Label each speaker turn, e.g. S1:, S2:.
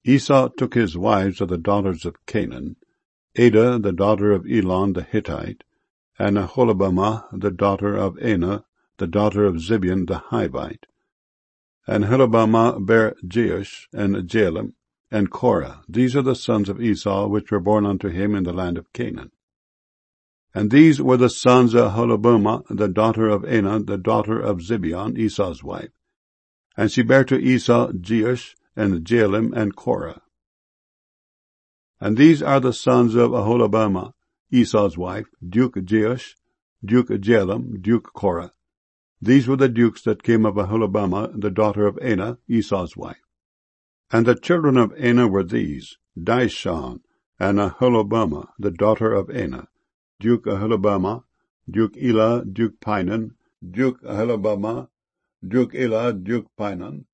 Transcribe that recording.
S1: Esau took his wives of the daughters of Canaan, Adah the daughter of Elon the Hittite, and Aholibamah the daughter of Anah, the daughter of Zibeon the Hivite. And Aholibamah bare Jeush, and Jalem, and Korah. These are the sons of Esau, which were born unto him in the land of Canaan. And these were the sons of Aholibamah, the daughter of Anah, the daughter of Zibeon, Esau's wife. And she bare to Esau Jeush, and Jalem, and Korah. And these are the sons of Aholibamah, Esau's wife, Duke Jeush, Duke Jalem, Duke Korah. These were the dukes that came of Aholibamah, the daughter of Anah, Esau's wife. And the children of Anah were these, Dishon, and Aholibamah, the daughter of Anah, Duke Aholibamah, Duke Elah, Duke Pinon, Duke Aholibamah, Duke Elah, Duke Pinon,